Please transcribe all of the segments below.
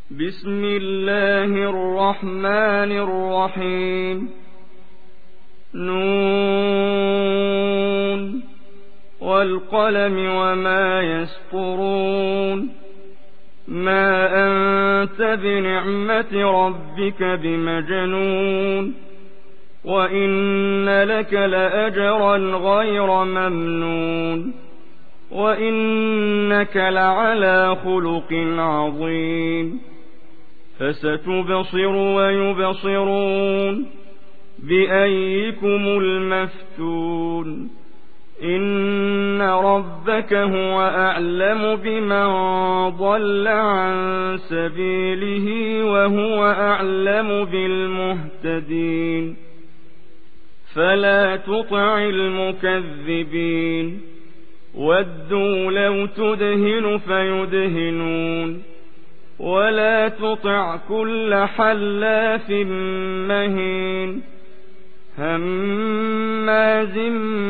بسم الله الرحمن الرحيم. نون والقلم وما يسطرون. ما أنت بنعمة ربك بمجنون. وإن لك لأجرا غير ممنون. وإنك لعلى خلق عظيم. فستبصر ويبصرون بأيكم المفتون. إن ربك هو أعلم بمن ضل عن سبيله وهو أعلم بالمهتدين. فلا تطع المكذبين. ودوا لو تدهن فيدهنون. ولا تطع كل حلاف مهين هماز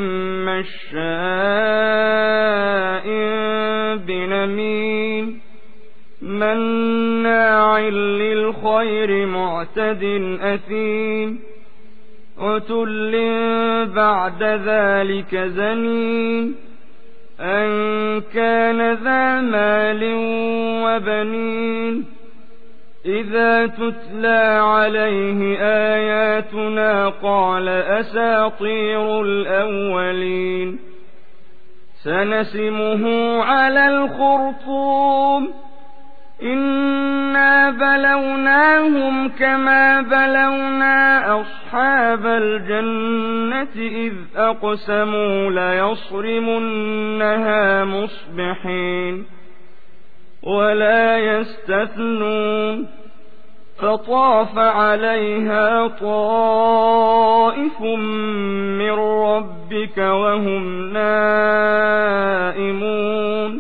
مشاء بنميم مناع للخير معتد أثيم عتل بعد ذلك زنيم أن كان ذا مال وبنين. إذا تتلى عليه آياتنا قال أساطير الأولين. سنسمه على الخرطوم. إنا بلوناهم كما بلونا أصحاب الجنة إذ أقسموا ليصرمنها مصبحين ولا يستثنون. فطاف عليها طائف من ربك وهم نائمون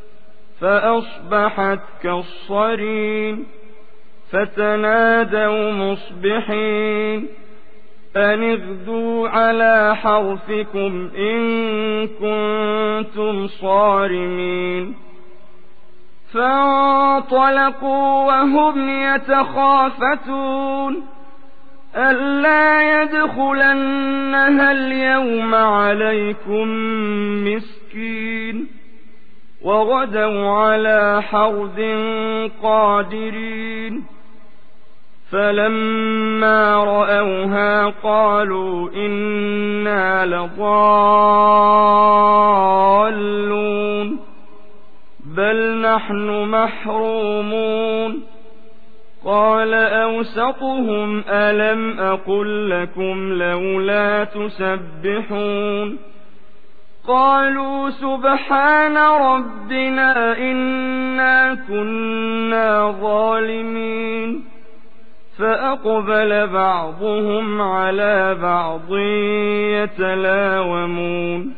فأصبحت كالصريم. فتنادوا مصبحين أن اغدوا على حرثكم إن كنتم صارمين. فانطلقوا وهم يتخافتون ألا يدخلنها اليوم عليكم مسكين. وغدوا على حرد قادرين. فلما رأوها قالوا إنا لضالون بل نحن محرومون. قال أوسطهم ألم أقل لكم لولا تسبحون. قالوا سبحان ربنا إنا كنا ظالمين. فأقبل بعضهم على بعض يتلاومون.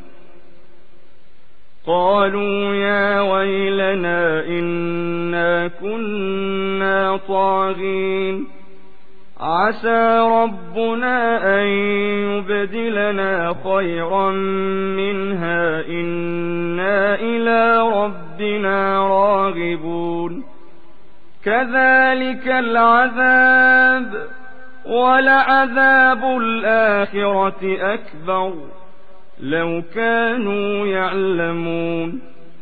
قالوا يا ويلنا إنا كنا طاغين. عسى ربنا أن يبدلنا خيرا منها إنا إلى ربنا راغبون. كذلك العذاب ولعذاب الآخرة أكبر لو كانوا يعلمون.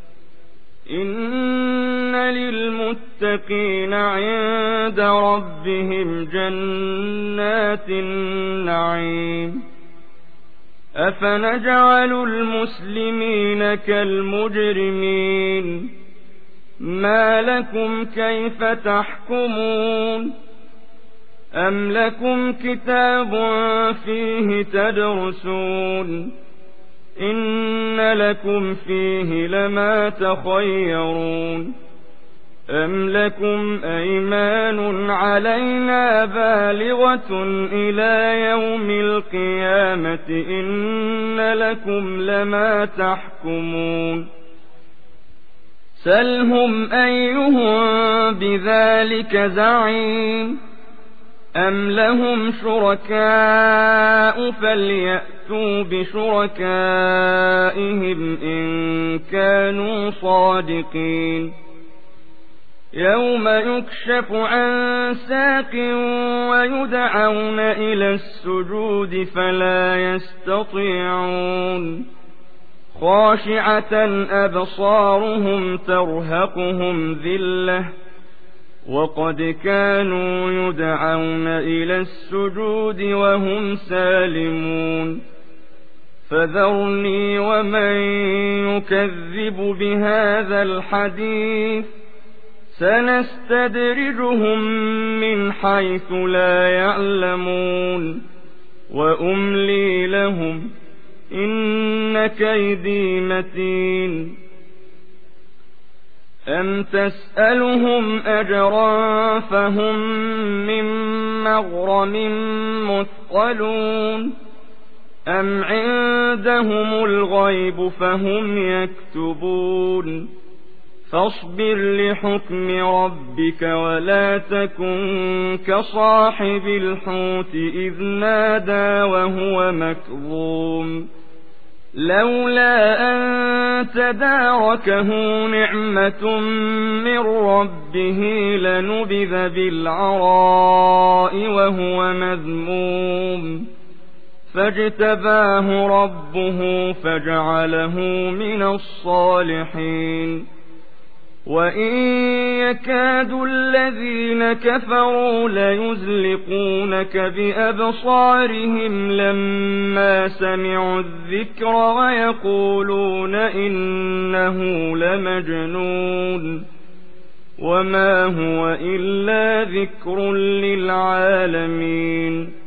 إن للمتقين عند ربهم جنات النعيم. أفنجعل المسلمين كالمجرمين. ما لكم كيف تحكمون. أم لكم كتاب فيه تدرسون إن لكم فيه لما تخيرون. أم لكم أيمان علينا بالغة إلى يوم القيامة إن لكم لما تحكمون. سلهم أيهم بذلك زعيم. أم لهم شركاء فليأتوا بشركائهم إن كانوا صادقين. يوم يكشف عن ساق ويدعون إلى السجود فلا يستطيعون خاشعة أبصارهم ترهقهم ذلة وقد كانوا يدعون إلى السجود وهم سالمون فذرني ومن يكذب بهذا الحديث سنستدرجهم من حيث لا يعلمون وأملي لهم إن كيدي متين أم تسألهم أجرا فهم من مغرم مثقلون أم عندهم الغيب فهم يكتبون فاصبر لحكم ربك ولا تكن كصاحب الحوت إذ نادى وهو مكظوم لولا أن تداركه نعمة من ربه لنبذ بالعراء وهو مذموم فاجتباه ربه فجعله من الصالحين وإن يكاد الذين كفروا ليزلقونك بأبصارهم لما سمعوا الذكر ويقولون إنه لمجنون وما هو إلا ذكر للعالمين